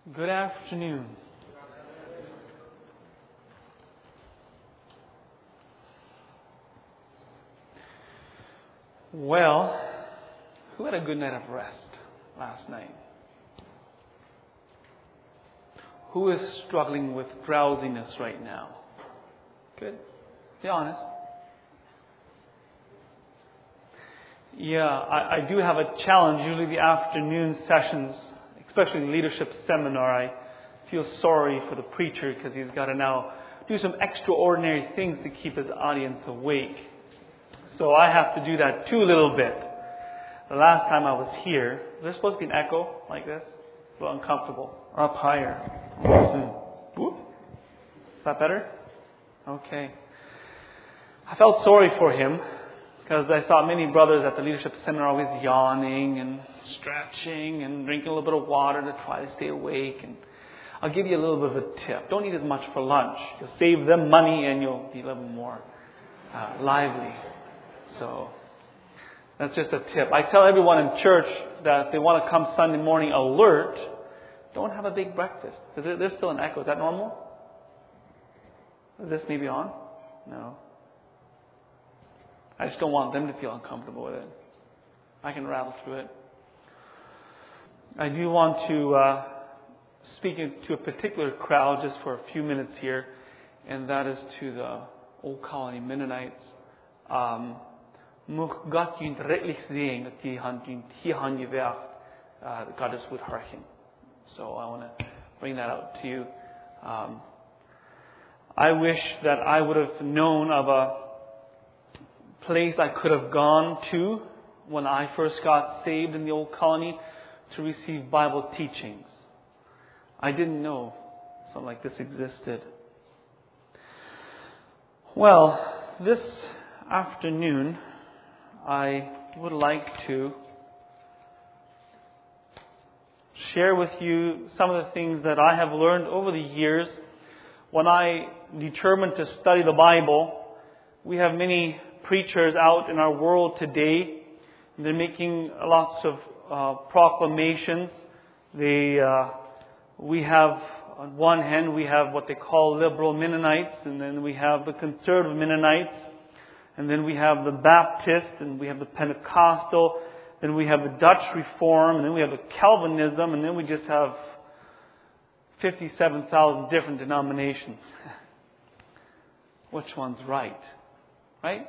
Good afternoon. Well, who had a good night of rest last night? Who is struggling with drowsiness right now? Good. Be honest. Yeah, I do have a challenge. Usually the afternoon sessions, especially the leadership seminar, I feel sorry for the preacher because he's got to now do some extraordinary things to keep his audience awake. So I have to do that too a little bit. The last time I was here, is there supposed to be an echo like this? It's a little uncomfortable. Or up higher. Whoop. Is that better? Okay. I felt sorry for him because I saw many brothers at the leadership seminar always yawning and stretching and drinking a little bit of water to try to stay awake. And I'll give you a little bit of a tip. Don't eat as much for lunch. You'll save them money and you'll be a little more lively. So that's just a tip. I tell everyone in church that if they want to come Sunday morning alert, don't have a big breakfast. There's still an echo. Is that normal? Is this maybe on? No. I just don't want them to feel uncomfortable with it. I can rattle through it. I do want to speak to a particular crowd just for a few minutes here, and that is to the Old Colony Mennonites. God is would hearken. So I want to bring that out to you. I wish that I would have known of a place I could have gone to when I first got saved in the Old Colony to receive Bible teachings. I didn't know something like this existed. Well, this afternoon I would like to share with you some of the things that I have learned over the years. When I determined to study the Bible, we have many preachers out in our world today. They're making lots of proclamations. We have, on one hand, we have what they call liberal Mennonites, and then we have the conservative Mennonites, and then we have the Baptist, and we have the Pentecostal, then we have the Dutch Reform, and then we have the Calvinism, and then we just have 57,000 different denominations. Which one's right? Right?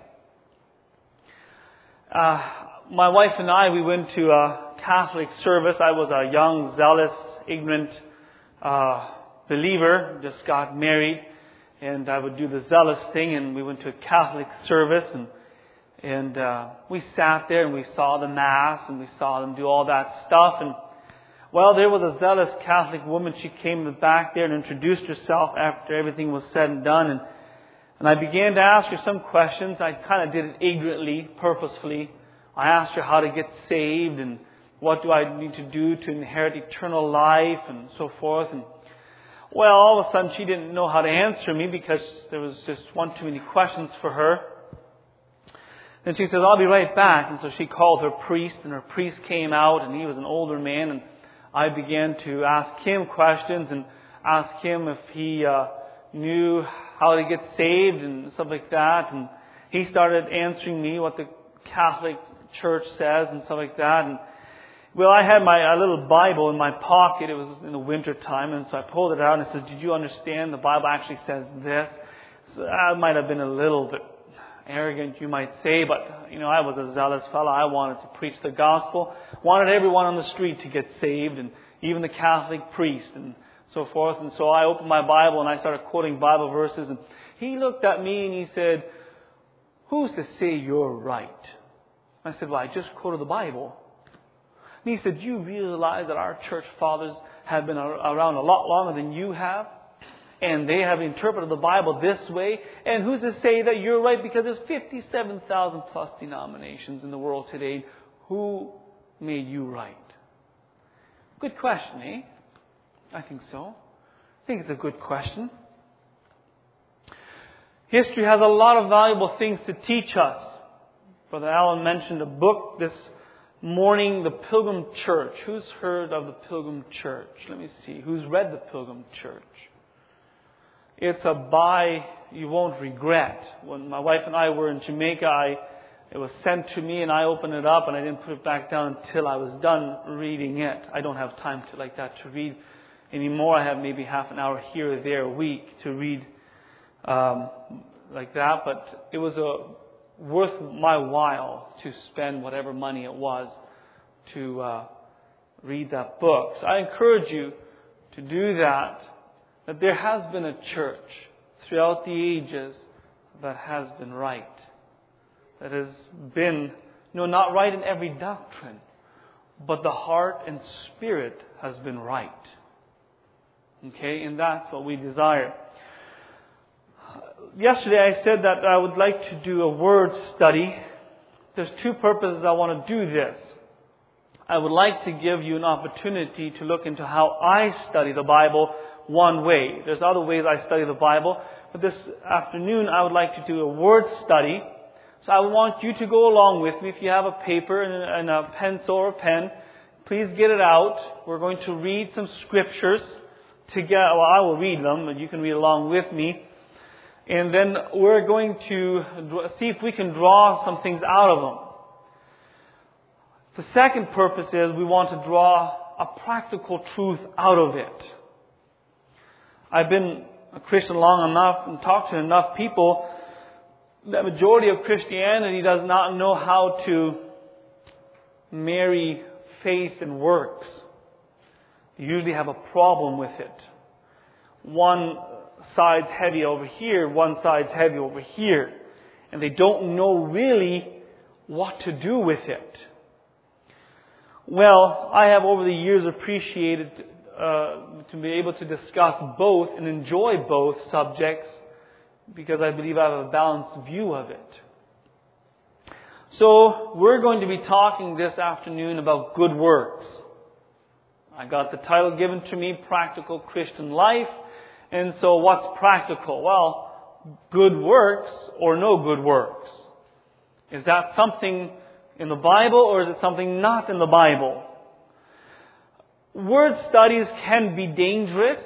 My wife and I, we went to a Catholic service. I was a young, zealous, ignorant believer, just got married, and I would do the zealous thing, and we went to a Catholic service, and we sat there and we saw the Mass and we saw them do all that stuff. And well, there was a zealous Catholic woman. She came in the back there and introduced herself after everything was said and done. And I began to ask her some questions. I kind of did it ignorantly, purposefully. I asked her how to get saved and what do I need to do to inherit eternal life and so forth. And well, all of a sudden she didn't know how to answer me because there was just one too many questions for her. Then she says, I'll be right back. And so she called her priest, and her priest came out, and he was an older man. And I began to ask him questions and ask him if he knew how to get saved and stuff like that. And he started answering me what the Catholic Church says and stuff like that. And well, I had my little Bible in my pocket. It was in the winter time, and so I pulled it out and I said, did you understand? The Bible actually says this. So that might have been a little bit arrogant, you might say, but I was a zealous fellow. I wanted to preach the gospel, wanted everyone on the street to get saved, and even the Catholic priest and so forth. And so I opened my Bible and I started quoting Bible verses, and he looked at me and he said, who's to say you're right? I said, well, I just quoted the Bible. And he said, do you realize that our church fathers have been around a lot longer than you have? And they have interpreted the Bible this way. And who's to say that you're right? Because there's 57,000 plus denominations in the world today. Who made you right? Good question, eh? I think so. I think it's a good question. History has a lot of valuable things to teach us. Brother Allen mentioned a book this morning, the Pilgrim Church. Who's heard of the Pilgrim Church? Let me see. Who's read the Pilgrim Church? It's a buy you won't regret. When my wife and I were in Jamaica, it was sent to me and I opened it up and I didn't put it back down until I was done reading it. I don't have time like that to read anymore. I have maybe half an hour here or there a week to read like that. But it was worth my while to spend whatever money it was to read that book. So I encourage you to do that. That there has been a church throughout the ages that has been right. That has been, not right in every doctrine, but the heart and spirit has been right. Okay, and that's what we desire. Yesterday I said that I would like to do a word study. There's two purposes I want to do this. I would like to give you an opportunity to look into how I study the Bible one way. There's other ways I study the Bible, but this afternoon I would like to do a word study. So I want you to go along with me. If you have a paper and a pencil or a pen, please get it out. We're going to read some scriptures together. Well, I will read them, but you can read along with me. And then we're going to see if we can draw some things out of them. The second purpose is we want to draw a practical truth out of it. I've been a Christian long enough and talked to enough people. The majority of Christianity does not know how to marry faith and works. They usually have a problem with it. One side's heavy over here, one side's heavy over here. And they don't know really what to do with it. Well, I have over the years appreciated to be able to discuss both and enjoy both subjects because I believe I have a balanced view of it. So, we're going to be talking this afternoon about good works. I got the title given to me, Practical Christian Life. And so, what's practical? Well, good works or no good works. Is that something in the Bible or is it something not in the Bible? Word studies can be dangerous.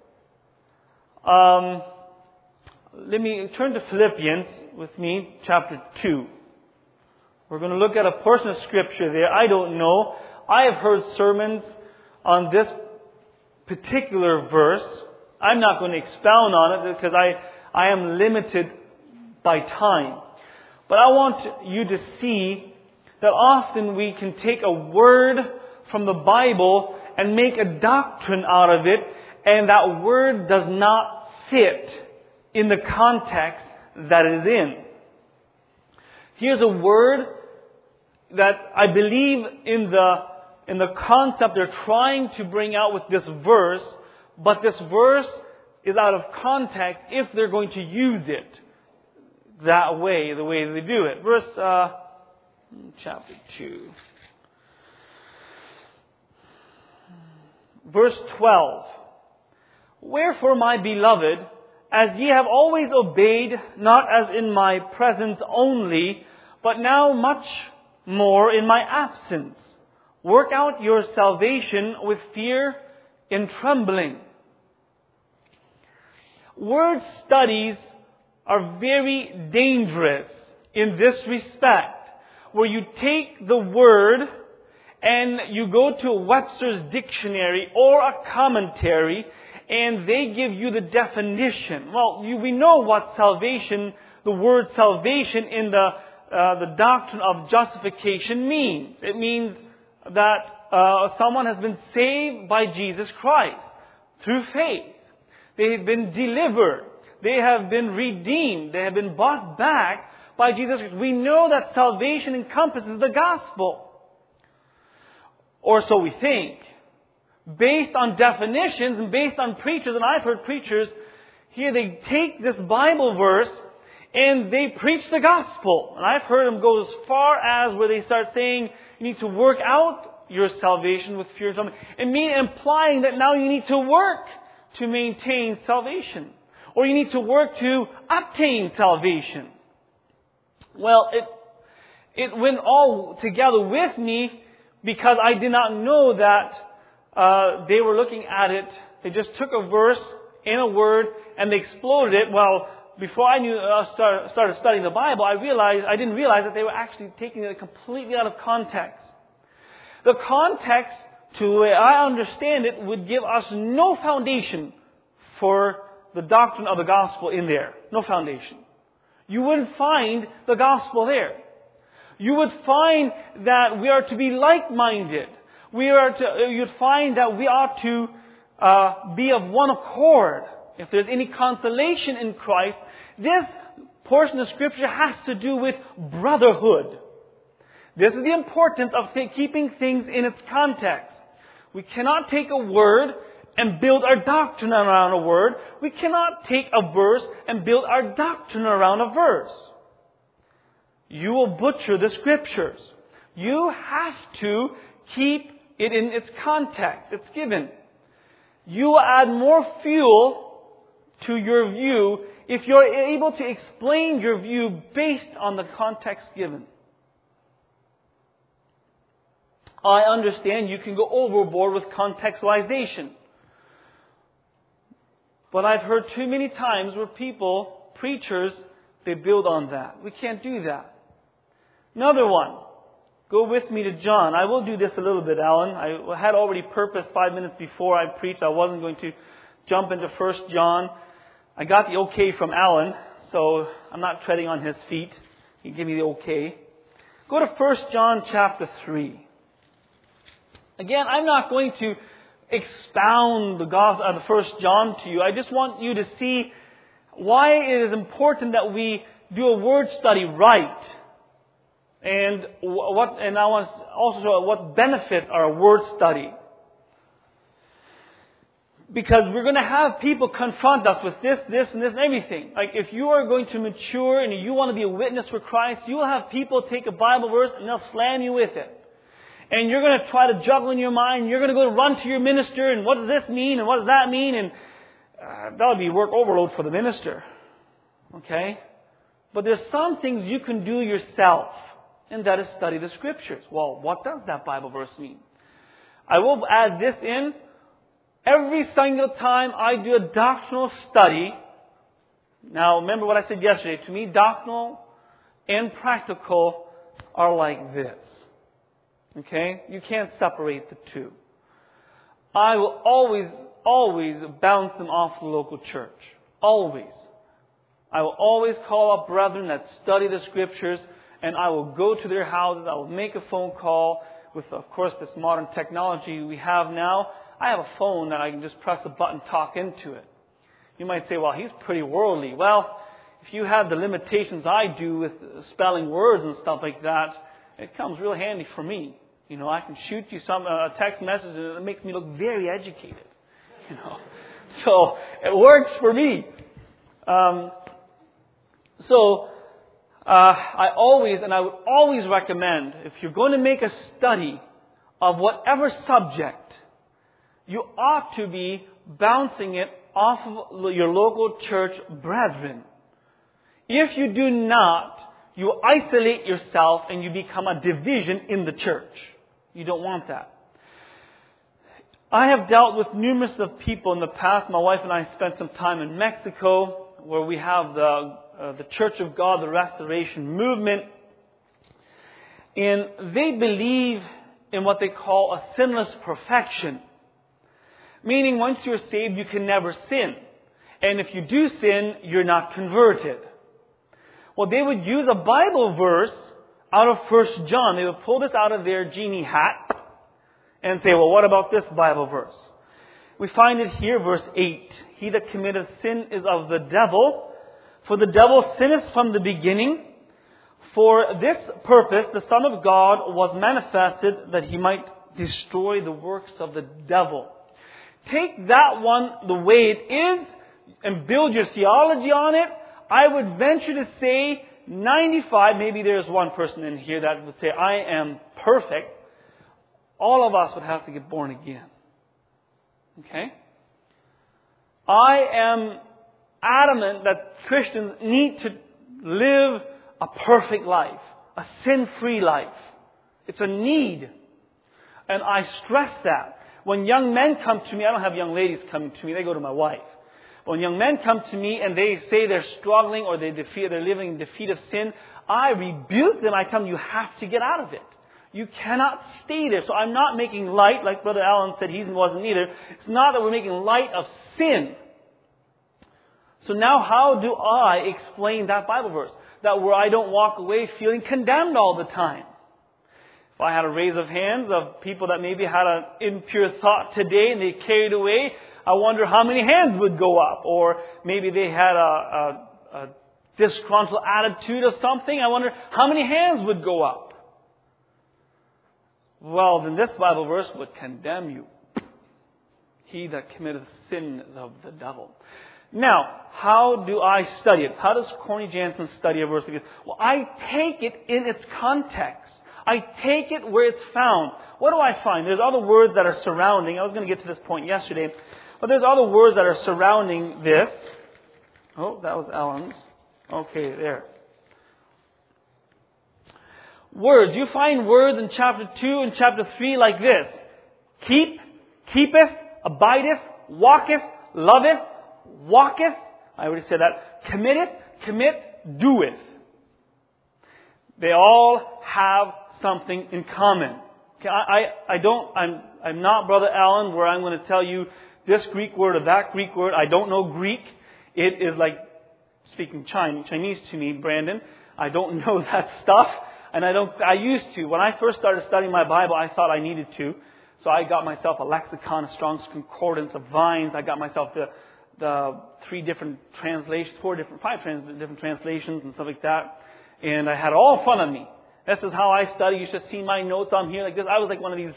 Let me turn to Philippians with me, chapter 2. We're going to look at a portion of Scripture there. I don't know. I have heard sermons on this particular verse. I'm not going to expound on it because I am limited by time. But I want you to see that often we can take a word from the Bible and make a doctrine out of it, and that word does not fit in the context that it is in. Here's a word that I believe in the concept they're trying to bring out with this verse, but this verse is out of context if they're going to use it that way, the way they do it. Verse chapter 2. Verse 12. Wherefore, my beloved, as ye have always obeyed, not as in my presence only, but now much more in my absence, work out your salvation with fear and trembling. Word studies are very dangerous in this respect, where you take the word and you go to a Webster's dictionary or a commentary and they give you the definition. Well, we know what salvation, the word salvation in the doctrine of justification means. It means that someone has been saved by Jesus Christ through faith. They have been delivered. They have been redeemed. They have been bought back by Jesus Christ. We know that salvation encompasses the gospel. Or so we think. Based on definitions and based on preachers, and I've heard preachers, here they take this Bible verse and they preach the gospel. And I've heard them go as far as where they start saying you need to work out your salvation with fear and trembling. And me implying that now you need to work to maintain salvation. Or you need to work to obtain salvation. Well, it went all together with me because I did not know that they were looking at it. They just took a verse in a word and they exploded it. Well, before I started studying the Bible, I didn't realize that they were actually taking it completely out of context. The context, to the way I understand it, would give us no foundation for the doctrine of the gospel in there. No foundation. You wouldn't find the gospel there. You would find that we are to be like-minded. You'd find that we ought to be of one accord. If there's any consolation in Christ, this portion of Scripture has to do with brotherhood. This is the importance of keeping things in its context. We cannot take a word and build our doctrine around a word. We cannot take a verse and build our doctrine around a verse. You will butcher the Scriptures. You have to keep it in its context. It's given. You will add more fuel to your view if you're able to explain your view based on the context given. I understand you can go overboard with contextualization. But I've heard too many times where preachers, they build on that. We can't do that. Another one. Go with me to John. I will do this a little bit, Alan. I had already purposed 5 minutes before I preached. I wasn't going to jump into 1 John. I got the okay from Alan, so I'm not treading on his feet. He gave me the okay. Go to 1 John chapter 3. Again, I'm not going to expound the gospel of the 1 John to you. I just want you to see why it is important that we do a word study right. And I want to also show what benefits our word study. Because we're going to have people confront us with this, and everything. Like if you are going to mature and you want to be a witness for Christ, you will have people take a Bible verse and they'll slam you with it. And you're going to try to juggle in your mind. You're going to go run to your minister and what does this mean and what does that mean? And that'll be work overload for the minister. Okay? But there's some things you can do yourself. And that is study the Scriptures. Well, what does that Bible verse mean? I will add this in. Every single time I do a doctrinal study, now remember what I said yesterday. To me, doctrinal and practical are like this. Okay? You can't separate the two. I will always bounce them off the local church. Always. I will always call up brethren that study the Scriptures, and I will go to their houses. I will make a phone call with, of course, this modern technology we have now. I have a phone that I can just press a button, talk into it. You might say, well, he's pretty worldly. Well, if you have the limitations I do with spelling words and stuff like that, it comes real handy for me. You know, I can shoot you a text message and it makes me look very educated. You know, so it works for me. I would always recommend, if you're going to make a study of whatever subject, you ought to be bouncing it off of your local church brethren. If you do not, you isolate yourself and you become a division in the church. You don't want that. I have dealt with numerous of people in the past. My wife and I spent some time in Mexico, where we have the Church of God, the Restoration Movement. And they believe in what they call a sinless perfection. Meaning once you're saved, you can never sin. And if you do sin, you're not converted. Well, they would use a Bible verse out of 1 John. They would pull this out of their genie hat and say, well, what about this Bible verse? We find it here, verse 8. He that committeth sin is of the devil, for the devil sinneth from the beginning. For this purpose the Son of God was manifested, that he might destroy the works of the devil. Take that one the way it is and build your theology on it. I would venture to say 95, maybe there's one person in here that would say, I am perfect. All of us would have to get born again. Okay? I am adamant that Christians need to live a perfect life, a sin-free life. It's a need. And I stress that. When young men come to me, I don't have young ladies coming to me, they go to my wife. But when young men come to me and they say they're struggling or they're living in defeat of sin, I rebuke them. I tell them, you have to get out of it. You cannot stay there. So I'm not making light, like Brother Allen said, he wasn't either. It's not that we're making light of sin. So now how do I explain that Bible verse? That where I don't walk away feeling condemned all the time. If I had a raise of hands of people that maybe had an impure thought today and they carried away, I wonder how many hands would go up. Or maybe they had a disgruntled attitude of something. I wonder how many hands would go up. Well, then this Bible verse would condemn you. He that committeth sin is of the devil. Now, how do I study it? How does Corny Jansen study a verse like this? Well, I take it in its context. I take it where it's found. What do I find? There's other words that are surrounding. I was going to get to this point yesterday. But there's other words that are surrounding this. Oh, that was Alan's. Okay, there. Words. You find words in chapter 2 and chapter 3 like this. Keep, keepeth, abideth, walketh, loveth, walketh. I already said that. Committeth, commit, doeth. They all have something in common. Okay, I'm not Brother Allen where I'm going to tell you this Greek word or that Greek word. I don't know Greek. It is like speaking Chinese to me, Brandon. I don't know that stuff. And I used to. When I first started studying my Bible, I thought I needed to. So I got myself a lexicon, a Strong's Concordance of Vines. I got myself the 5 different translations and stuff like that. And I had all fun of me. This is how I study. You should see my notes on here like this. I was like one of these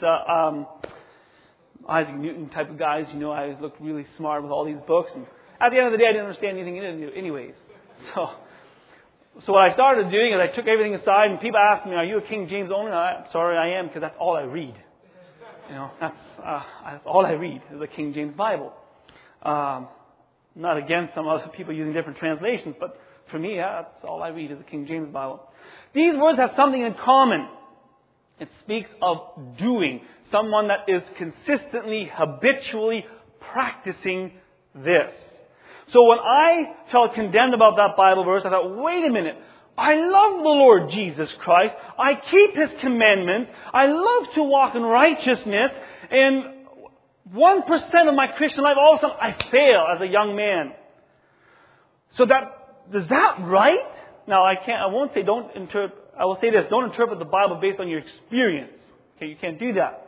Isaac Newton type of guys. You know, I looked really smart with all these books. And at the end of the day, I didn't understand anything in it anyways. So what I started doing is I took everything aside, and people asked me, "Are you a King James only?" I'm sorry, I am, because that's all I read. You know, that's all I read is the King James Bible. Not against some other people using different translations, but for me, that's all I read is the King James Bible. These words have something in common. It speaks of doing. Someone that is consistently, habitually practicing this. So when I felt condemned about that Bible verse, I thought, wait a minute. I love the Lord Jesus Christ. I keep His commandments. I love to walk in righteousness. And 1% of my Christian life, all of a sudden, I fail as a young man. So is that right? Now, I won't say I will say this, don't interpret the Bible based on your experience. Okay, you can't do that.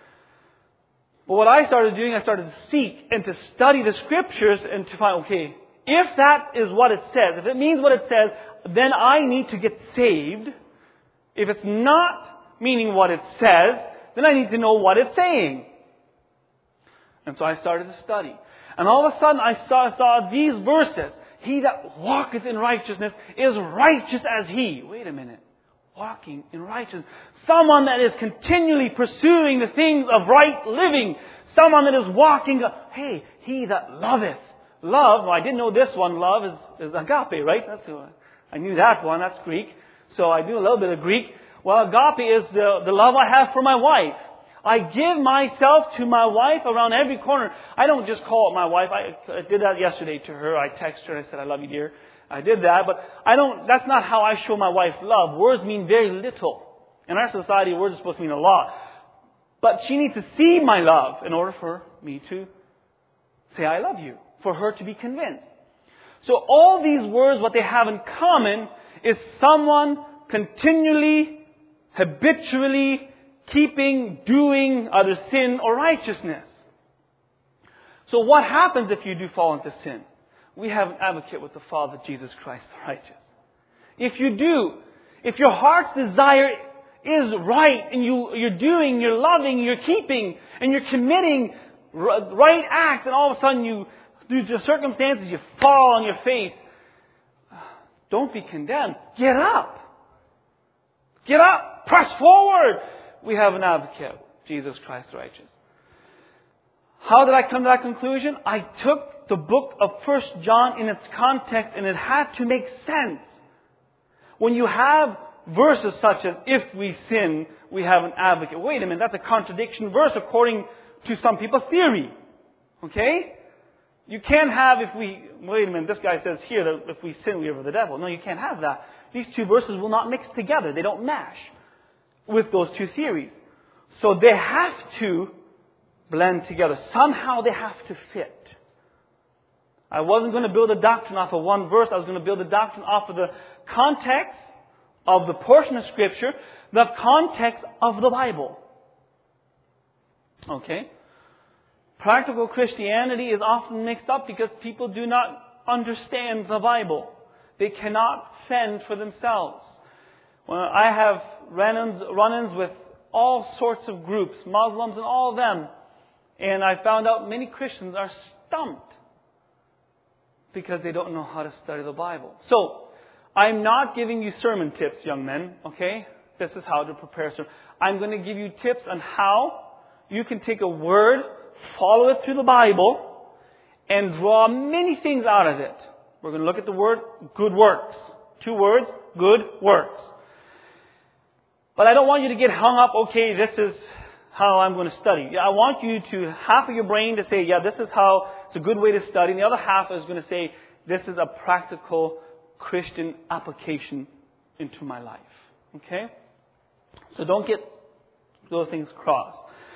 But what I started doing, I started to seek and to study the Scriptures and to find, okay, if that is what it says, if it means what it says, then I need to get saved. If it's not meaning what it says, then I need to know what it's saying. And so I started to study. And all of a sudden I saw these verses. He that walketh in righteousness is righteous as he. Wait a minute. Walking in righteousness. Someone that is continually pursuing the things of right living. Someone that is walking. Hey, he that loveth. Love, well, I didn't know this one. Love is agape, right? I knew that one. That's Greek. So I knew a little bit of Greek. Well, agape is the love I have for my wife. I give myself to my wife around every corner. I don't just call it my wife. I did that yesterday to her. I texted her and I said, I love you, dear. I did that, but that's not how I show my wife love. Words mean very little. In our society, words are supposed to mean a lot. But she needs to see my love in order for me to say I love you, for her to be convinced. So all these words, what they have in common is someone continually, habitually doing either sin or righteousness. So what happens if you do fall into sin? We have an advocate with the Father, Jesus Christ the righteous. If you do, if your heart's desire is right and you're doing, you're loving, you're keeping, and you're committing right acts, and all of a sudden due to circumstances, you fall on your face, don't be condemned. Get up. Get up. Press forward. We have an advocate, Jesus Christ the righteous. How did I come to that conclusion? I took the book of 1 John in its context, and it had to make sense. When you have verses such as, if we sin, we have an advocate. Wait a minute, that's a contradiction verse according to some people's theory. Okay? You can't have wait a minute, this guy says here that if we sin, we are of the devil. No, you can't have that. These two verses will not mix together. They don't mash with those two theories. So they have to blend together. Somehow they have to fit. I wasn't going to build a doctrine off of one verse. I was going to build a doctrine off of the context of the portion of Scripture, the context of the Bible. Okay? Practical Christianity is often mixed up because people do not understand the Bible. They cannot fend for themselves. Well, I have run-ins with all sorts of groups, Muslims and all of them. And I found out many Christians are stumped because they don't know how to study the Bible. So, I'm not giving you sermon tips, young men, okay? This is how to prepare a sermon. I'm going to give you tips on how you can take a word, follow it through the Bible, and draw many things out of it. We're going to look at the word good works. 2 words, good works. But I don't want you to get hung up, okay, this is how I'm going to study. I want you to, half of your brain to say, yeah, this is how it's a good way to study. And the other half is going to say, this is a practical Christian application into my life. Okay? So don't get those things crossed.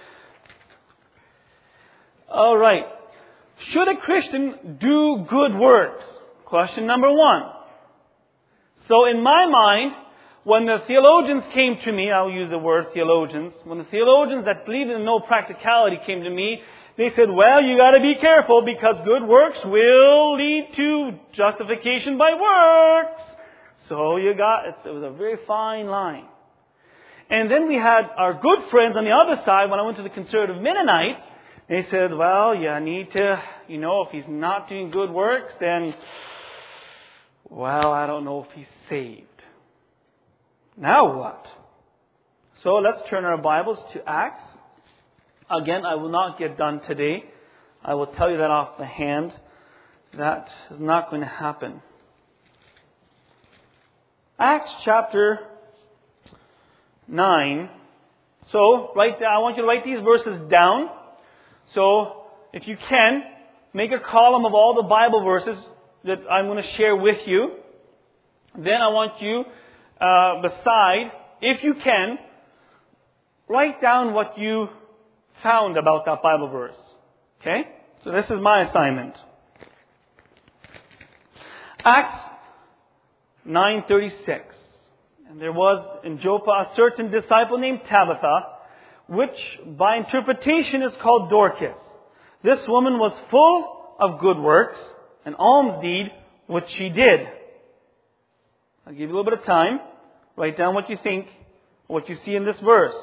All right. Should a Christian do good works? Question number 1. So in my mind, when the theologians came to me, I'll use the word theologians, when the theologians that believe in no practicality came to me, they said, well, you got to be careful because good works will lead to justification by works. So it was a very fine line. And then we had our good friends on the other side, when I went to the conservative Mennonites, they said, well, you need to, if he's not doing good works, then, well, I don't know if he's saved. Now what? So let's turn our Bibles to Acts. Again, I will not get done today. I will tell you that off the hand. That is not going to happen. Acts chapter 9. So, I want you to write these verses down. So, if you can, make a column of all the Bible verses that I'm going to share with you. Then I want you, beside, if you can, write down what you found about that Bible verse. Okay? So this is my assignment. Acts 9:36. And there was in Joppa a certain disciple named Tabitha, which by interpretation is called Dorcas. This woman was full of good works, an alms deed which she did. I'll give you a little bit of time. Write down what you think, what you see in this verse.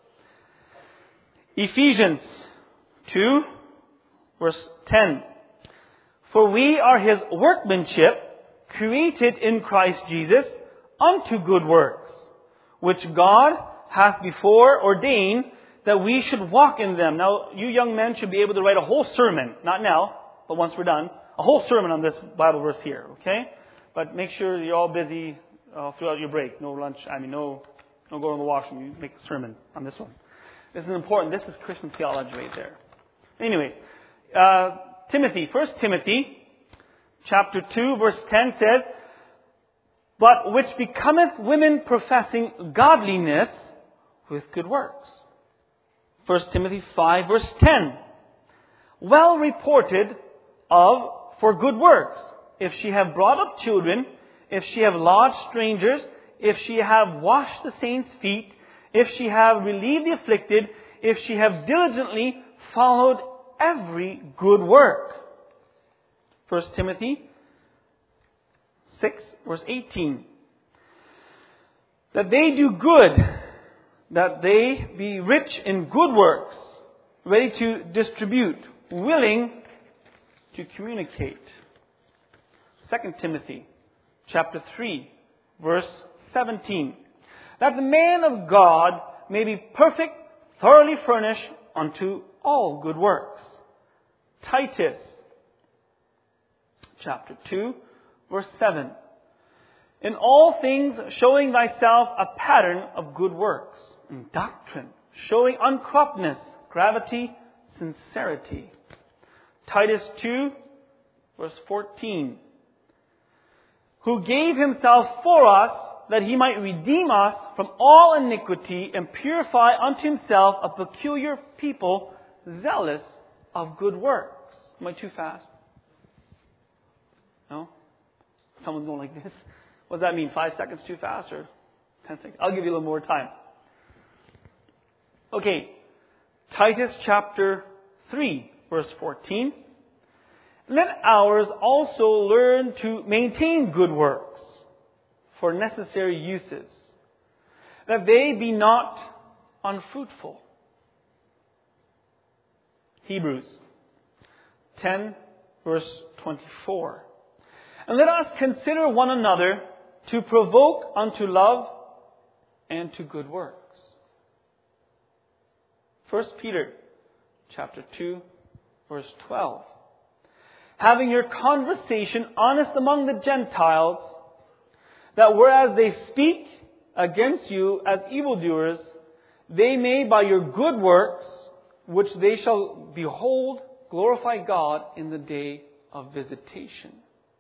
Ephesians 2, verse 10. For we are His workmanship, created in Christ Jesus, unto good works, which God hath before ordained that we should walk in them. Now, you young men should be able to write a whole sermon, not now, but once we're done, a whole sermon on this Bible verse here, okay? But make sure you're all busy throughout your break. No lunch, no go in the washroom. You make a sermon on this one. This is important. This is Christian theology right there. Anyways, 1 Timothy, chapter 2, verse 10 says, but which becometh women professing godliness with good works. 1 Timothy 5, verse 10. Well reported of for good works, if she have brought up children, if she have lodged strangers, if she have washed the saints' feet, if she have relieved the afflicted, if she have diligently followed every good work. 1 Timothy 6, verse 18. That they do good, that they be rich in good works, ready to distribute, willing to communicate. 2 Timothy chapter 3, verse 17. That the man of God may be perfect, thoroughly furnished unto all good works. Titus chapter 2, verse 7. In all things showing thyself a pattern of good works. In doctrine, showing uncorruptness, gravity, sincerity. Titus 2, verse 14. Who gave himself for us, that he might redeem us from all iniquity and purify unto himself a peculiar people, zealous of good works. Am I too fast? No? Someone's going like this. What does that mean? 5 seconds too fast or 10 seconds? I'll give you a little more time. Okay. Titus chapter 3, verse 14. Let ours also learn to maintain good works for necessary uses, that they be not unfruitful. Hebrews 10, verse 24. And let us consider one another to provoke unto love and to good works. 1 Peter chapter 2, verse 12. Having your conversation honest among the Gentiles, that whereas they speak against you as evildoers, they may by your good works, which they shall behold, glorify God in the day of visitation.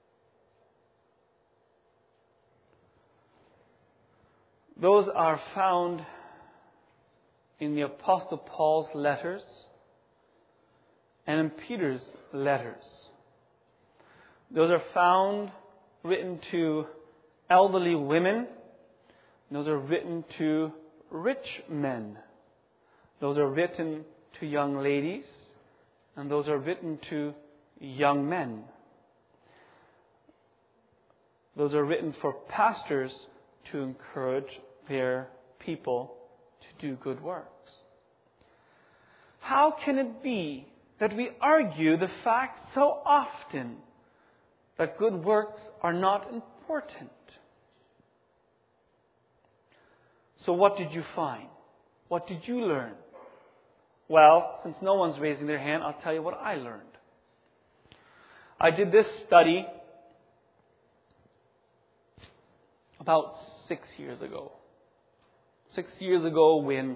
Those are found in the Apostle Paul's letters and in Peter's letters. Those are found written to elderly women. Those are written to rich men. Those are written to young ladies. And those are written to young men. Those are written for pastors to encourage their people to do good works. How can it be that we argue the fact so often that good works are not important? So what did you find? What did you learn? Well, since no one's raising their hand, I'll tell you what I learned. I did this study about 6 years ago. 6 years ago when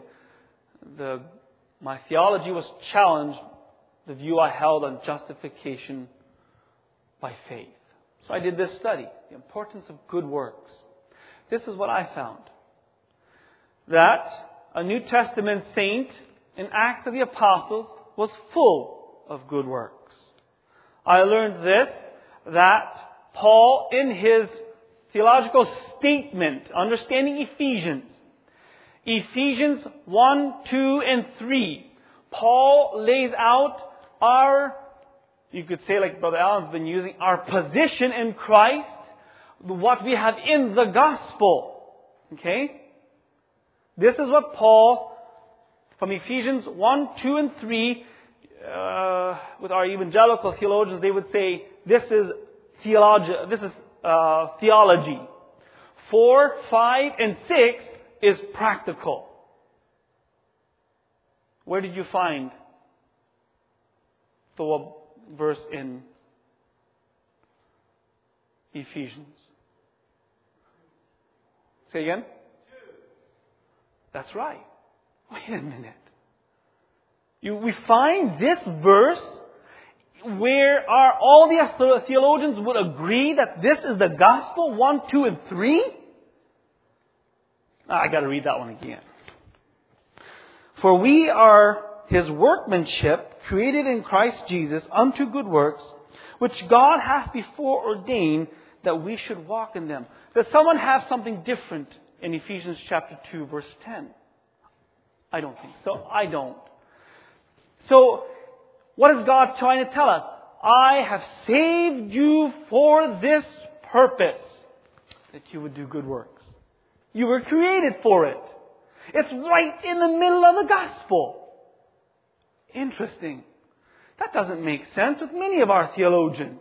my theology was challenged, the view I held on justification by faith. So I did this study, the importance of good works. This is what I found. That a New Testament saint in Acts of the Apostles was full of good works. I learned this, that Paul in his theological statement, understanding Ephesians 1, 2, and 3, Paul lays out you could say like Brother Allen's been using, our position in Christ, what we have in the gospel. Okay? This is what Paul, from Ephesians 1, 2, and 3, with our evangelical theologians, they would say, this is theology. 4, 5, and 6 is practical. Where did you find the verse in Ephesians? Say again? That's right. Wait a minute. We find this verse where all the theologians would agree that this is the gospel, 1, 2, and 3? I got to read that one again. For we are His workmanship, created in Christ Jesus unto good works, which God hath before ordained that we should walk in them. Does someone have something different in Ephesians chapter 2, verse 10? I don't think so. I don't. So, what is God trying to tell us? I have saved you for this purpose, that you would do good works. You were created for it. It's right in the middle of the gospel. Interesting. That doesn't make sense with many of our theologians.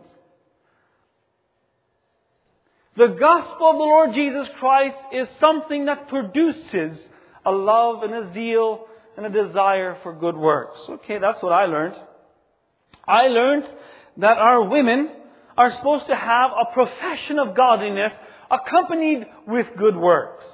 The gospel of the Lord Jesus Christ is something that produces a love and a zeal and a desire for good works. Okay, that's what I learned. I learned that our women are supposed to have a profession of godliness accompanied with good works.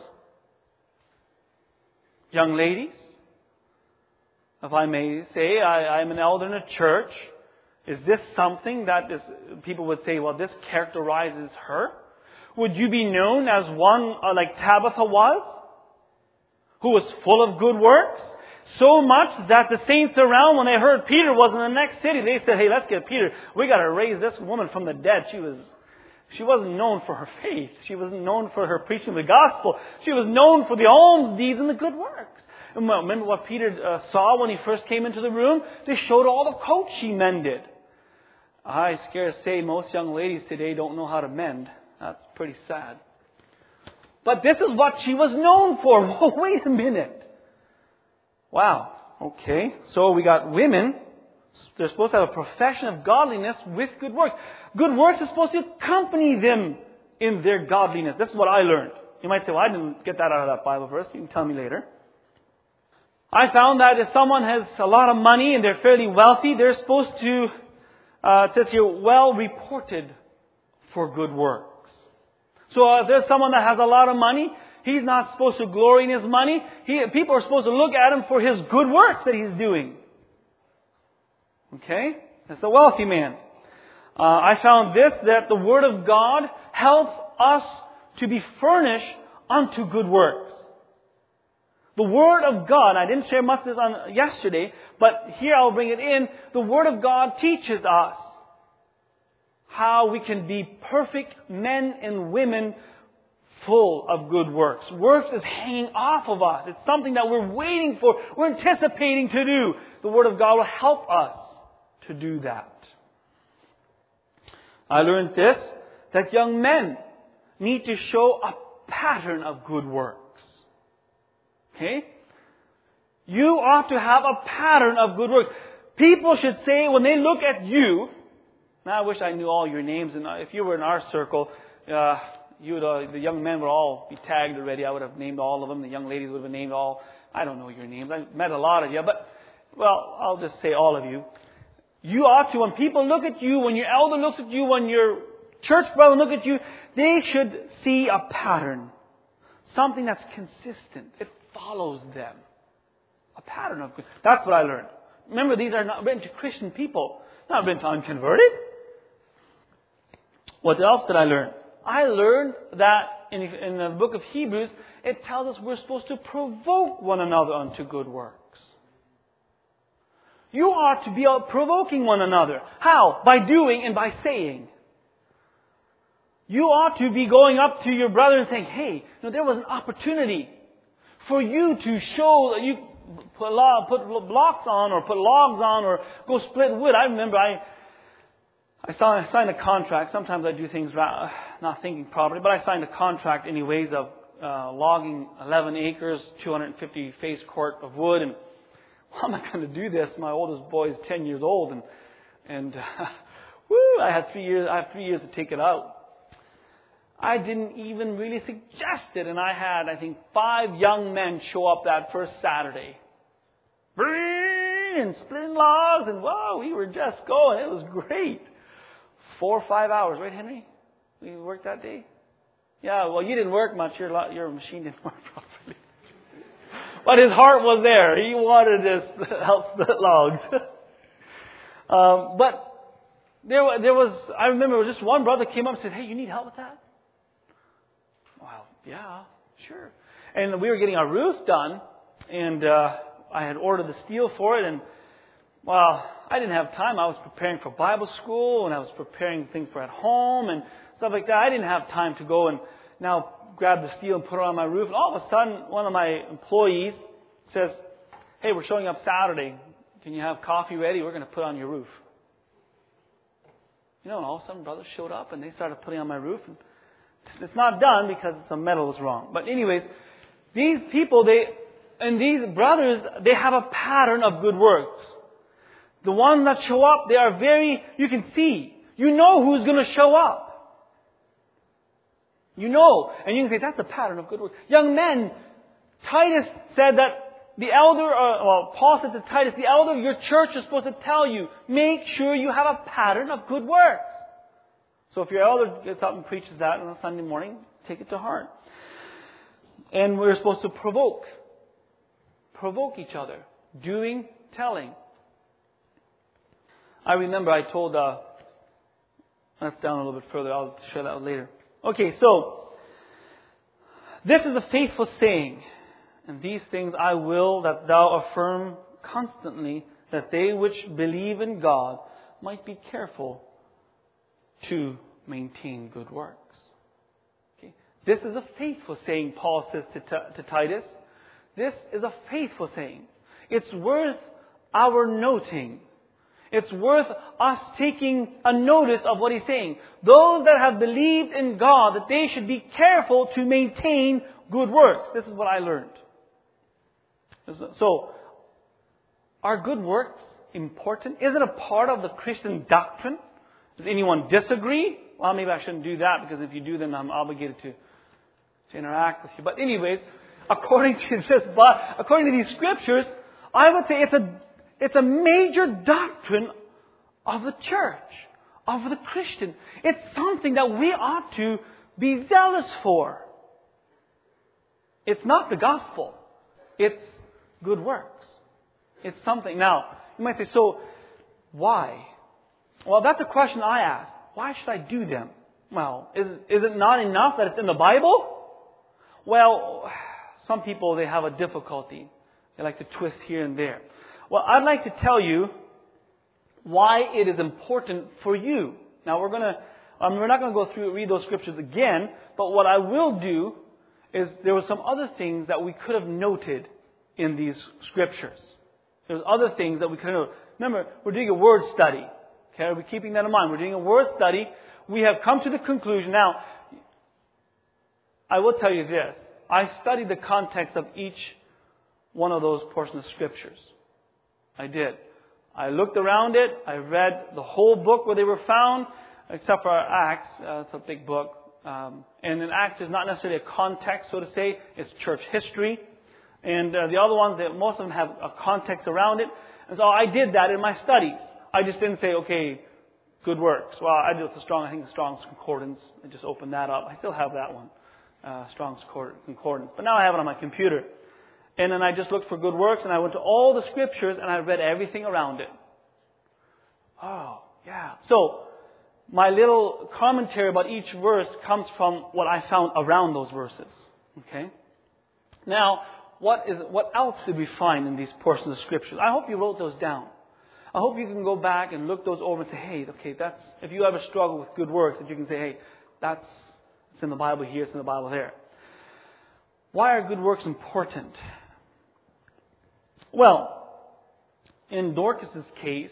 Young ladies, if I may say, I'm an elder in a church. Is this something that people would say, well, this characterizes her? Would you be known as one like Tabitha was? Who was full of good works? So much that the saints around, when they heard Peter was in the next city, they said, hey, let's get Peter. We got to raise this woman from the dead. She wasn't known for her faith. She wasn't known for her preaching the gospel. She was known for the alms deeds and the good works. And remember what Peter saw when he first came into the room? They showed all the coats she mended. I scarce say most young ladies today don't know how to mend. That's pretty sad. But this is what she was known for. Oh, wait a minute. Wow. Okay. So we got women. They're supposed to have a profession of godliness with good works. Good works are supposed to accompany them in their godliness. This is what I learned. You might say, well, I didn't get that out of that Bible verse. You can tell me later. I found that if someone has a lot of money and they're fairly wealthy, they're supposed to, it says here, well reported for good works. So if there's someone that has a lot of money, he's not supposed to glory in his money. People are supposed to look at him for his good works that he's doing. Okay? That's a wealthy man. I found this, that the Word of God helps us to be furnished unto good works. The Word of God, I didn't share much of this on yesterday, but here I'll bring it in. The Word of God teaches us how we can be perfect men and women full of good works. Works is hanging off of us. It's something that we're waiting for. We're anticipating to do. The Word of God will help us to do that. I learned this, that young men need to show a pattern of good works. Okay? You ought to have a pattern of good works. People should say, when they look at you, and I wish I knew all your names, and if you were in our circle, the young men would all be tagged already. I would have named all of them. The young ladies would have named all. I don't know your names. I met a lot of you, but, well, I'll just say all of you. You ought to, when people look at you, when your elder looks at you, when your church brother look at you, they should see a pattern. Something that's consistent. It follows them. A pattern of good. That's what I learned. Remember, these are not written to Christian people. Not written to unconverted. What else did I learn? I learned that in the book of Hebrews, it tells us we're supposed to provoke one another unto good works. You are to be provoking one another. How? By doing and by saying. You ought to be going up to your brother and saying, hey, there was an opportunity for you to show that you put blocks on or put logs on or go split wood. I remember I signed a contract. Sometimes I do things not thinking properly, but I signed a contract anyways of logging 11 acres, 250 face cord of wood. And well, I'm not going to do this. My oldest boy is 10 years old, and I have 3 years to take it out. I didn't even really suggest it, and I had, I think, 5 young men show up that first Saturday. And splitting logs, and wow, we were just going. It was great. 4 or 5 hours, right, Henry? We worked that day? Yeah, well, you didn't work much. Your machine didn't work properly. But his heart was there. He wanted to help split logs. But there was, I remember just one brother came up and said, hey, you need help with that? Well, yeah, sure. And we were getting our roof done, and I had ordered the steel for it, and well, I didn't have time. I was preparing for Bible school, and I was preparing things for at home and stuff like that. I didn't have time to go and now grab the steel and put it on my roof. And all of a sudden, one of my employees says, hey, we're showing up Saturday. Can you have coffee ready? We're going to put on your roof. And all of a sudden, brothers showed up, and they started putting on my roof. And it's not done because some metal was wrong. But anyways, these people, these brothers, they have a pattern of good works. The ones that show up, they are you can see. You know who's going to show up. You know. And you can say, that's a pattern of good works. Young men, Titus said that the elder, Paul said to Titus, the elder of your church is supposed to tell you, make sure you have a pattern of good works. So if your elder gets up and preaches that on a Sunday morning, take it to heart. And we're supposed to provoke each other. Doing, telling. I remember I told, that's down a little bit further, I'll share that later. Okay, so, this is a faithful saying, and these things I will that thou affirm constantly, that they which believe in God might be careful to maintain good works. Okay. This is a faithful saying, Paul says to Titus. This is a faithful saying. It's worth our noting. It's worth us taking a notice of what he's saying. Those that have believed in God, that they should be careful to maintain good works. This is what I learned. So, are good works important? Is it a part of the Christian doctrine? Does anyone disagree? Well, maybe I shouldn't do that, because if you do, then I'm obligated to interact with you. But anyways, according to these scriptures, I would say it's a major doctrine of the church, of the Christian. It's something that we ought to be zealous for. It's not the gospel. It's good works. It's something. Now, you might say, so why? Well, that's a question I ask. Why should I do them? Well, is it not enough that it's in the Bible? Well, some people, they have a difficulty. They like to twist here and there. Well, I'd like to tell you why it is important for you. Now, we're not going to read those scriptures again, but what I will do is there were some other things that we could have noted in these scriptures. There's other things that we could have. Remember, we're doing a word study. Okay, are we keeping that in mind? We're doing a word study. We have come to the conclusion. Now, I will tell you this. I studied the context of each one of those portions of scriptures. I did. I looked around it. I read the whole book where they were found, except for Acts. It's a big book. And in Acts, there's not necessarily a context, so to say. It's church history. And the other ones, most of them have a context around it. And so I did that in my studies. I just didn't say, okay, good works. Well, I did the Strong's Concordance. I just opened that up. I still have that one, Strong's Concordance. But now I have it on my computer. And then I just looked for good works, and I went to all the scriptures, and I read everything around it. Oh, yeah. So, my little commentary about each verse comes from what I found around those verses. Okay? Now, what else did we find in these portions of scriptures? I hope you wrote those down. I hope you can go back and look those over and say, hey, okay, that's, if you ever struggle with good works, that you can say, hey, it's in the Bible here, it's in the Bible there. Why are good works important? Well, in Dorcas' case,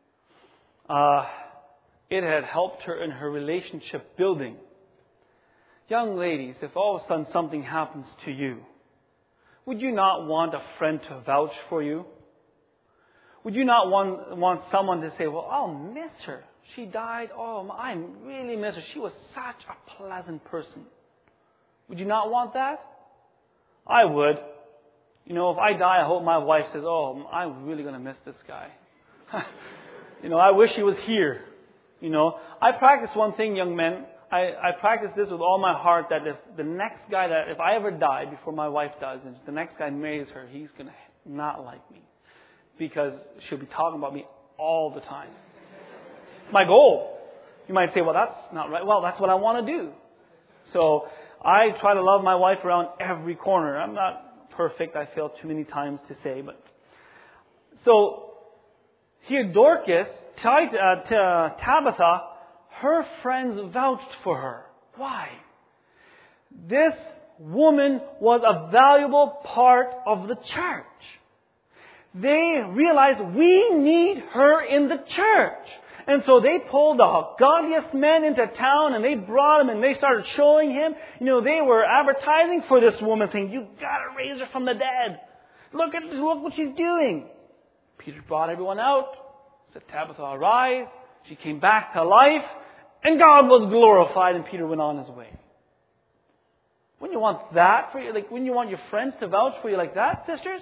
it had helped her in her relationship building. Young ladies, if all of a sudden something happens to you, would you not want a friend to vouch for you? Would you not want someone to say, well, I'll miss her. She died. Oh, I really miss her. She was such a pleasant person. Would you not want that? I would. You know, if I die, I hope my wife says, oh, I'm really going to miss this guy. I wish he was here. I practice one thing, young men. I practice this with all my heart, that if the next guy, if I ever die before my wife does, and the next guy marries her, he's going to not like me. Because she'll be talking about me all the time. My goal. You might say, well, that's not right. Well, that's what I want to do. So I try to love my wife around every corner. I'm not perfect. I fail too many times to say. But so here Dorcas, Tabitha, her friends vouched for her. Why? This woman was a valuable part of the church. They realized we need her in the church. And so they pulled the godliest men into town and they brought him and they started showing him. They were advertising for this woman, saying, you gotta raise her from the dead. Look what she's doing. Peter brought everyone out, said, Tabitha, arise. She came back to life and God was glorified and Peter went on his way. Wouldn't you want that for you? Wouldn't you want your friends to vouch for you like that, sisters?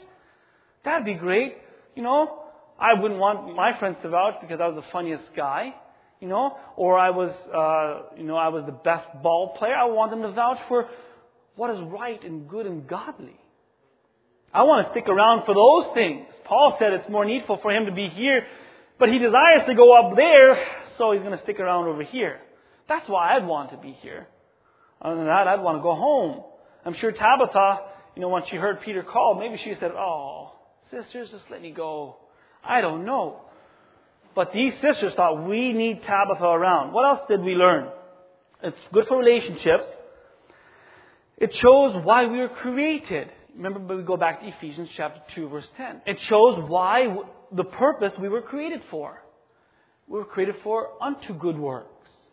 That'd be great. I wouldn't want my friends to vouch because I was the funniest guy. or I was the best ball player. I want them to vouch for what is right and good and godly. I want to stick around for those things. Paul said it's more needful for him to be here, but he desires to go up there, so he's going to stick around over here. That's why I'd want to be here. Other than that, I'd want to go home. I'm sure Tabitha, when she heard Peter call, maybe she said, "Oh, sisters, just let me go." I don't know. But these sisters thought, we need Tabitha around. What else did we learn? It's good for relationships. It shows why we were created. Remember, we go back to Ephesians chapter 2, verse 10. It shows why, the purpose we were created for. We were created for unto good works.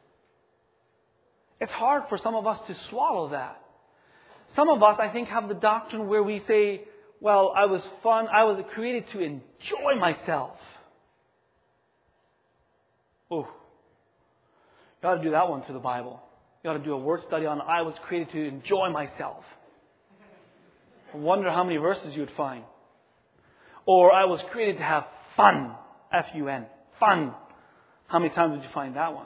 It's hard for some of us to swallow that. Some of us, I think, have the doctrine where we say, well, I was created to enjoy myself. Oh, you ought to do that one to the Bible. You ought to do a word study on, I was created to enjoy myself. I wonder how many verses you would find. Or I was created to have fun. F-U-N. Fun. How many times did you find that one?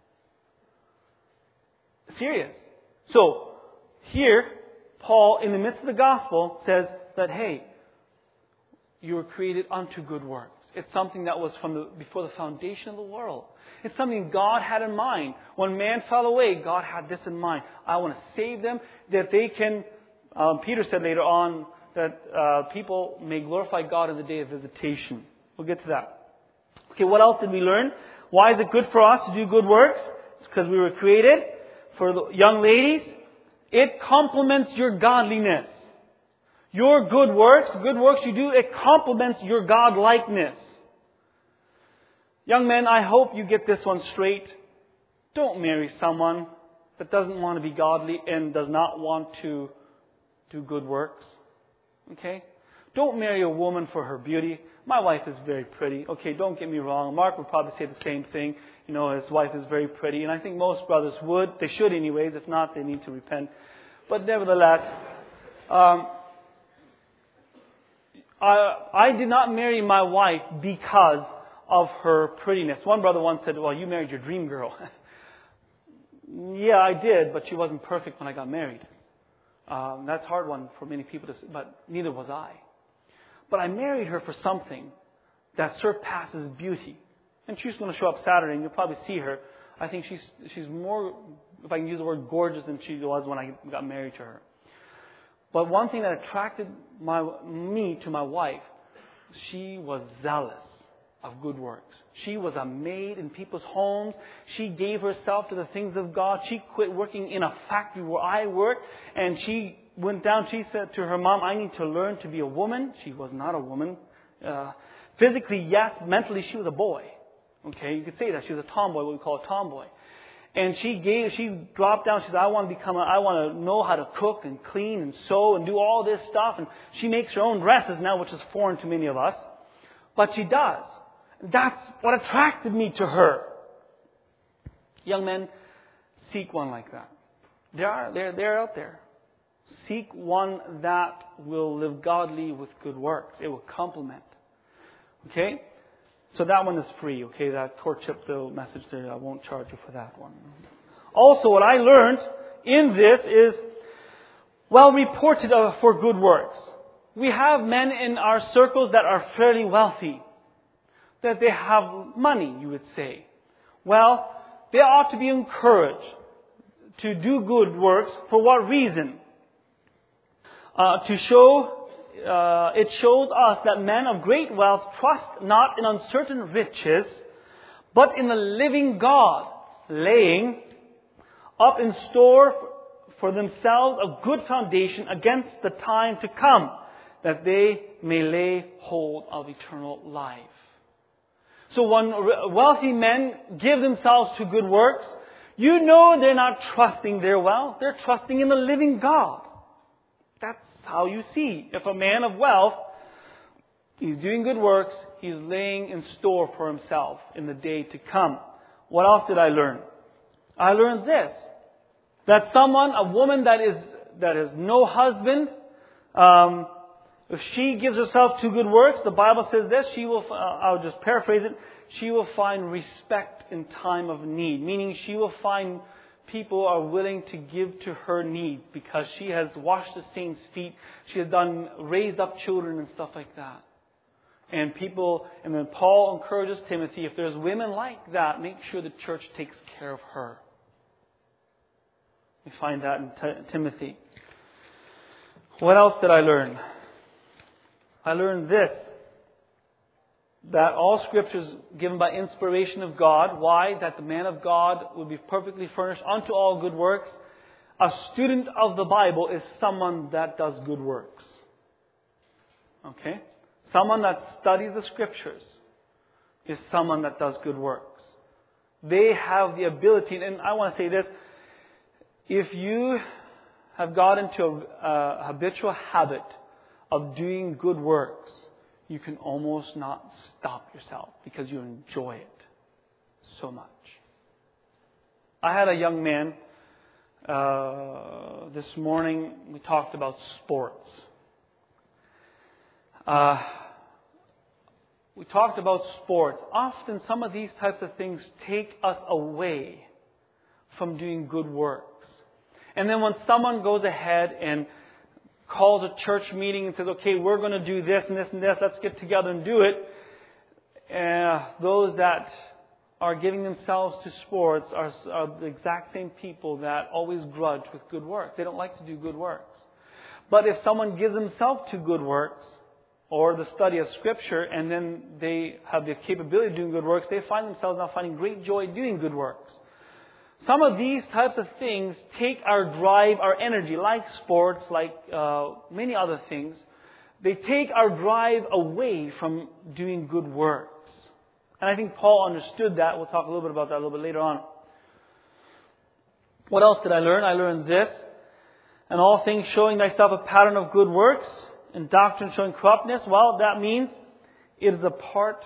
Serious. So, here, Paul, in the midst of the gospel, says that, hey, you were created unto good works. It's something that was before the foundation of the world. It's something God had in mind. When man fell away, God had this in mind. I want to save them, that they can... Peter said later on that people may glorify God in the day of visitation. We'll get to that. Okay, what else did we learn? Why is it good for us to do good works? It's because we were created. For the young ladies, it complements your godliness. Your good works you do, it complements your God-likeness. Young men, I hope you get this one straight. Don't marry someone that doesn't want to be godly and does not want to do good works. Okay? Don't marry a woman for her beauty. My wife is very pretty. Okay, don't get me wrong. Mark would probably say the same thing. His wife is very pretty. And I think most brothers would. They should anyways. If not, they need to repent. But nevertheless, I did not marry my wife because of her prettiness. One brother once said, well, you married your dream girl. Yeah, I did, but she wasn't perfect when I got married. That's a hard one for many people to say, but neither was I. But I married her for something that surpasses beauty. And she's going to show up Saturday, and you'll probably see her. I think she's more, if I can use the word, gorgeous than she was when I got married to her. But one thing that attracted me to my wife, she was zealous of good works. She was a maid in people's homes. She gave herself to the things of God. She quit working in a factory where I worked, and she went down. She said to her mom, I need to learn to be a woman. She was not a woman. Physically, yes. Mentally, she was a boy. Okay, you could say that. She was a tomboy, what we call a tomboy. And she dropped down. She said, I want to know how to cook and clean and sew and do all this stuff. And she makes her own dresses now, which is foreign to many of us. But she does. That's what attracted me to her. Young men, seek one like that. They're out there. Seek one that will live godly with good works. It will complement. Okay? So that one is free. Okay? That courtship bill message there, I won't charge you for that one. Also, what I learned in this is well reported for good works. We have men in our circles that are fairly wealthy. That they have money, you would say. Well, they ought to be encouraged to do good works. For what reason? It shows us that men of great wealth trust not in uncertain riches, but in the living God, laying up in store for themselves a good foundation against the time to come, that they may lay hold of eternal life. So when wealthy men give themselves to good works, you know they're not trusting their wealth. They're trusting in the living God. That's how you see. If a man of wealth, he's doing good works, he's laying in store for himself in the day to come. What else did I learn? I learned this. That a woman that is no husband, if she gives herself to good works, the Bible says this, she will, I'll just paraphrase it, she will find respect in time of need. Meaning she will find people are willing to give to her need because she has washed the saints' feet. She has raised up children and stuff like that. And then Paul encourages Timothy, if there's women like that, make sure the church takes care of her. We find that in Timothy. What else did I learn? I learned this, that all Scripture is given by inspiration of God. Why? That the man of God would be perfectly furnished unto all good works. A student of the Bible is someone that does good works. Okay? Someone that studies the Scriptures is someone that does good works. They have the ability, and I want to say this, if you have got into a habitual habit of doing good works, you can almost not stop yourself because you enjoy it so much. I had a young man this morning. We talked about sports. We talked about sports. Often some of these types of things take us away from doing good works. And then when someone goes ahead and calls a church meeting and says, okay, we're going to do this and this and this, let's get together and do it. Those that are giving themselves to sports are the exact same people that always grudge with good work. They don't like to do good works. But if someone gives himself to good works, or the study of Scripture, and then they have the capability of doing good works, they find themselves now finding great joy doing good works. Some of these types of things take our drive, our energy, like sports, like many other things. They take our drive away from doing good works. And I think Paul understood that. We'll talk a little bit about that a little bit later on. What else did I learn? I learned this. And all things showing thyself a pattern of good works, and doctrine showing corruptness. Well, that means it's a part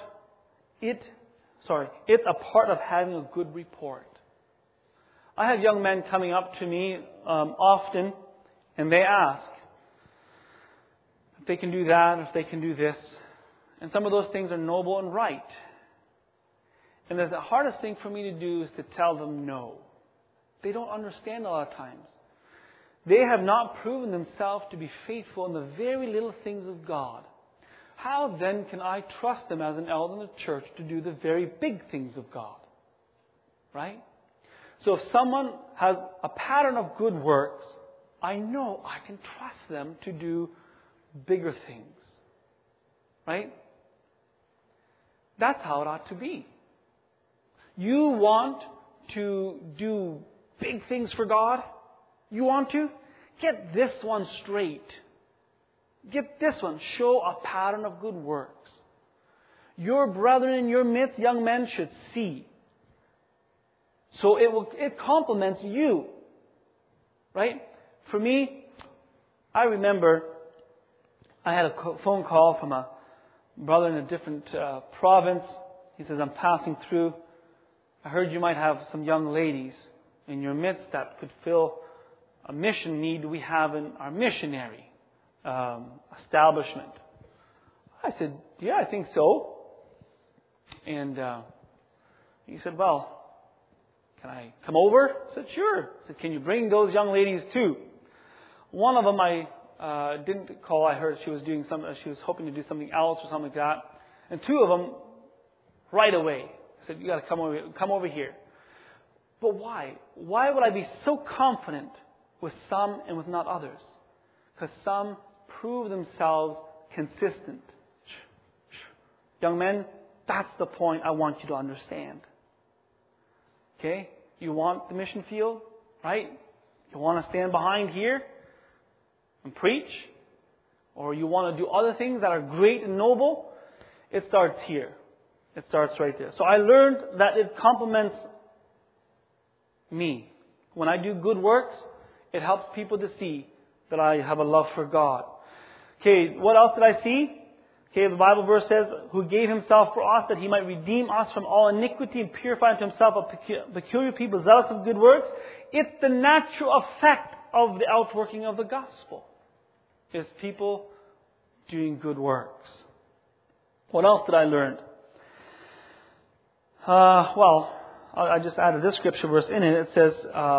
of having a good report. I have young men coming up to me often, and they ask if they can do that, if they can do this. And some of those things are noble and right. And the hardest thing for me to do is to tell them no. They don't understand a lot of times. They have not proven themselves to be faithful in the very little things of God. How then can I trust them as an elder in the church to do the very big things of God? Right? So if someone has a pattern of good works, I know I can trust them to do bigger things. Right? That's how it ought to be. You want to do big things for God? You want to? Get this one straight. Get this one. Show a pattern of good works. Your brethren in your midst, young men, should see. So it complements you. Right? For me, I remember I had a phone call from a brother in a different province. He says, I'm passing through. I heard you might have some young ladies in your midst that could fill a mission need we have in our missionary establishment. I said, yeah, I think so. And he said, well, can I come over? I said, sure. I said, can you bring those young ladies too? One of them I didn't call. I heard she was doing something. She was hoping to do something else or something like that. And two of them, right away, I said, you got to come over here. But why? Why would I be so confident with some and with not others? Because some prove themselves consistent. Young men, that's the point I want you to understand. Okay? You want the mission field, right? You want to stand behind here and preach? Or you want to do other things that are great and noble? It starts here. It starts right there. So I learned that it complements me. When I do good works, it helps people to see that I have a love for God. Okay, what else did I see? Okay, the Bible verse says, who gave himself for us that he might redeem us from all iniquity and purify unto himself a peculiar people zealous of good works. It's the natural effect of the outworking of the gospel. Is people doing good works. What else did I learn? I just added this scripture verse in it. It says,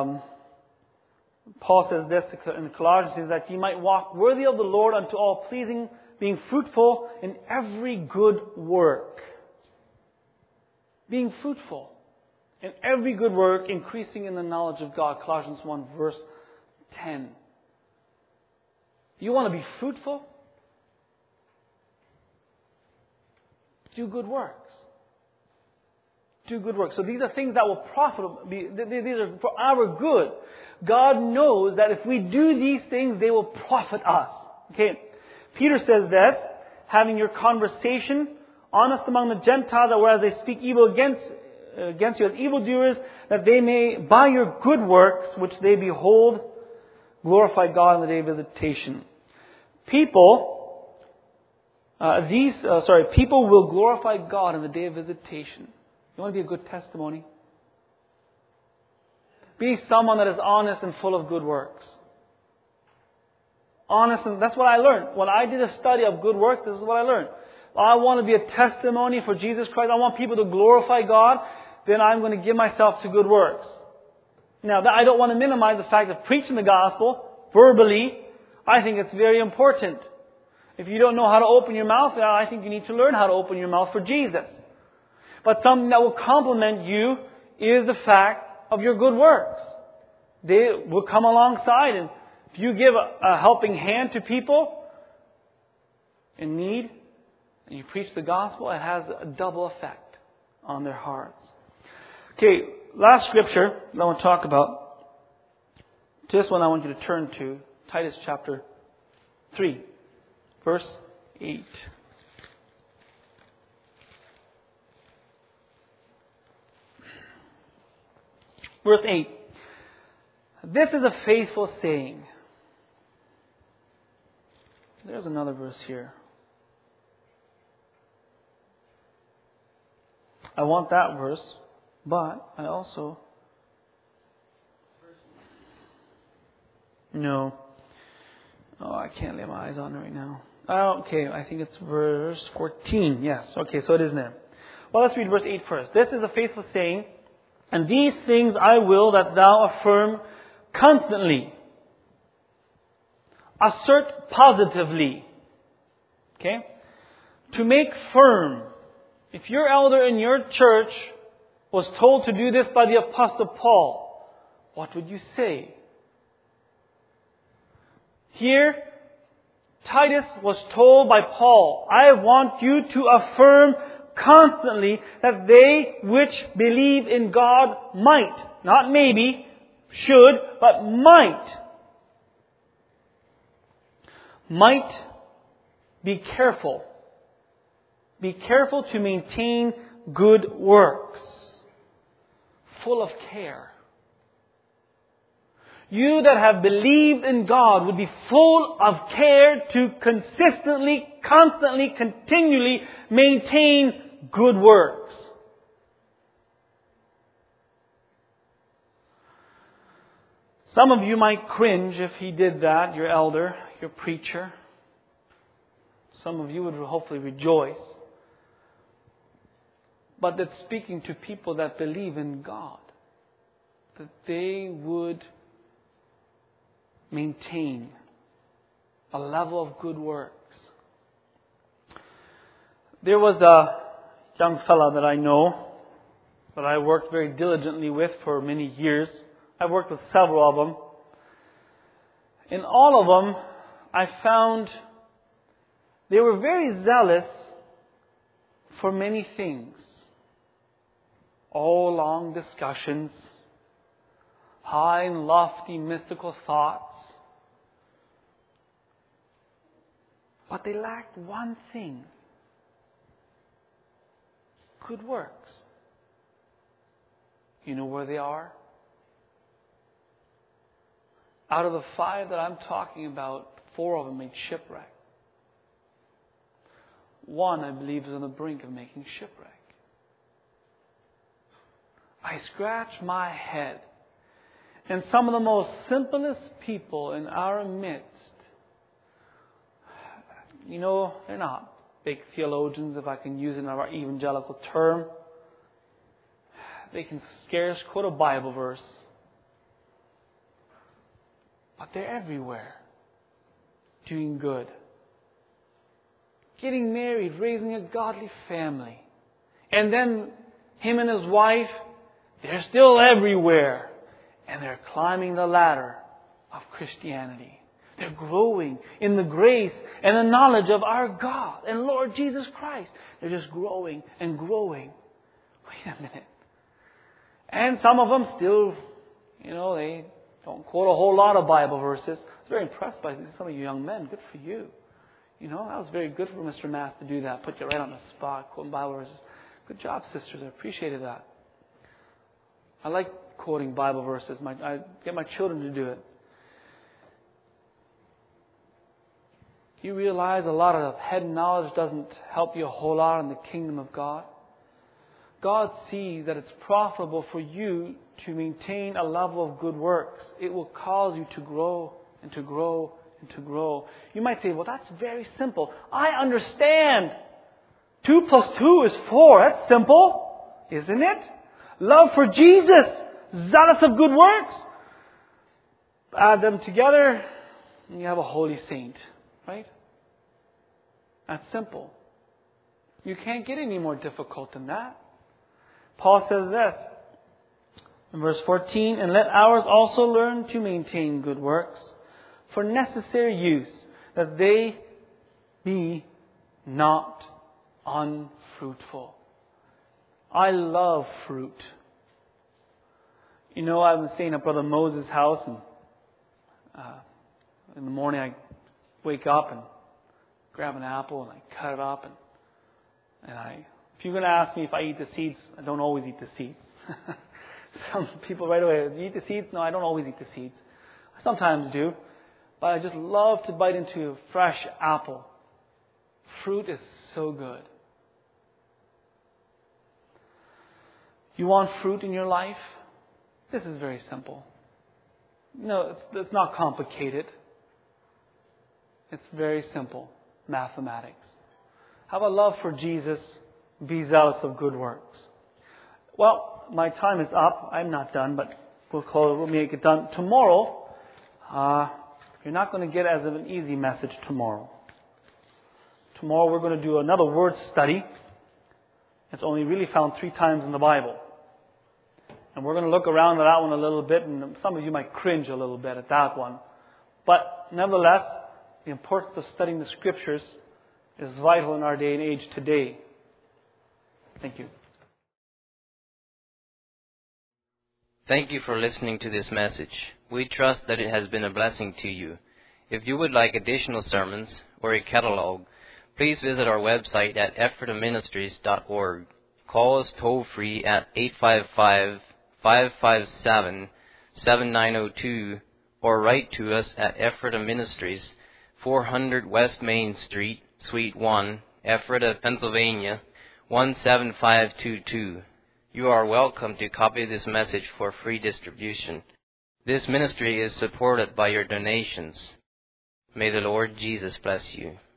Paul says this in Colossians, says that ye might walk worthy of the Lord unto all pleasing, being fruitful in every good work. Being fruitful in every good work, increasing in the knowledge of God. Colossians 1 verse 10. You want to be fruitful? Do good works. Do good works. So these are things that will profit. These are for our good. God knows that if we do these things, they will profit us. Okay. Peter says this, having your conversation honest among the Gentiles, that whereas they speak evil against you as evildoers, that they may, by your good works, which they behold, glorify God in the day of visitation. People will glorify God in the day of visitation. You want to be a good testimony? Be someone that is honest and full of good works. Honest, and that's what I learned. When I did a study of good works, this is what I learned. I want to be a testimony for Jesus Christ. I want people to glorify God. Then I'm going to give myself to good works. Now, I don't want to minimize the fact of preaching the gospel verbally. I think it's very important. If you don't know how to open your mouth, I think you need to learn how to open your mouth for Jesus. But something that will complement you is the fact of your good works. They will come alongside, and if you give a helping hand to people in need, and you preach the gospel, it has a double effect on their hearts. Okay, last scripture that I want to talk about. This one I want you to turn to, Titus chapter 3, verse 8. Verse 8. This is a faithful saying. There's another verse here. I want that verse, but I also... No. Oh, I can't lay my eyes on it right now. Okay, I think it's verse 14. Yes, okay, so it is there. Well, let's read verse 8 first. This is a faithful saying, and these things I will that thou affirm constantly. Assert positively. Okay? To make firm. If your elder in your church was told to do this by the Apostle Paul, what would you say? Here, Titus was told by Paul, I want you to affirm constantly that they which believe in God might, not maybe, should, but might be careful. Be careful to maintain good works, full of care. You that have believed in God would be full of care to consistently, constantly, continually maintain good works. Some of you might cringe if he did that, your elder, your preacher. Some of you would hopefully rejoice. But that's speaking to people that believe in God. That they would maintain a level of good works. There was a young fella that I know, that I worked very diligently with for many years. I've worked with several of them. In all of them, I found they were very zealous for many things. All long discussions, high and lofty mystical thoughts. But they lacked one thing. Good works. You know where they are? Out of the 5 that I'm talking about, 4 of them made shipwreck. 1, I believe, is on the brink of making shipwreck. I scratch my head. And some of the most simplest people in our midst, you know, they're not big theologians, if I can use it in our evangelical term. they can scarce quote a Bible verse. But they're everywhere, doing good. Getting married, raising a godly family. And then him and his wife, they're still everywhere. And they're climbing the ladder of Christianity. They're growing in the grace and the knowledge of our God and Lord Jesus Christ. They're just growing and growing. Wait a minute. And some of them still, they don't quote a whole lot of Bible verses. I was very impressed by some of you young men. Good for you. That was very good for Mr. Mass to do that. Put you right on the spot, quoting Bible verses. Good job, sisters. I appreciated that. I like quoting Bible verses. I get my children to do it. You realize a lot of head knowledge doesn't help you a whole lot in the kingdom of God. God sees that it's profitable for you to maintain a level of good works. It will cause you to grow and to grow and to grow. You might say, well, that's very simple. I understand. 2 + 2 is 4. That's simple, isn't it? Love for Jesus, zealous of good works. Add them together, and you have a holy saint. Right? That's simple. You can't get any more difficult than that. Paul says this in verse 14, and let ours also learn to maintain good works for necessary use, that they be not unfruitful. I love fruit. I've been staying at Brother Moses' house, and in the morning I wake up and grab an apple and I cut it up and if you're going to ask me if I eat the seeds, I don't always eat the seeds. Some people right away, do you eat the seeds? No, I don't always eat the seeds. I sometimes do, but I just love to bite into a fresh apple. Fruit is so good. You want fruit in your life? This is very simple. It's not complicated. It's very simple. Mathematics. Have a love for Jesus. Be zealous of good works. Well, my time is up. I'm not done, but we'll make it done. Tomorrow, you're not going to get as of an easy message tomorrow. Tomorrow we're going to do another word study. It's only really found 3 times in the Bible. And we're going to look around at that one a little bit, and some of you might cringe a little bit at that one. But nevertheless, the importance of studying the Scriptures is vital in our day and age today. Thank you. Thank you for listening to this message. We trust that it has been a blessing to you. If you would like additional sermons or a catalog, please visit our website at ephrataministries.org. Call us toll-free at 855-557-7902 or write to us at Ephrata Ministries, 400 West Main Street, Suite 1, Ephrata, Pennsylvania, 17522. You are welcome to copy this message for free distribution. This ministry is supported by your donations. May the Lord Jesus bless you.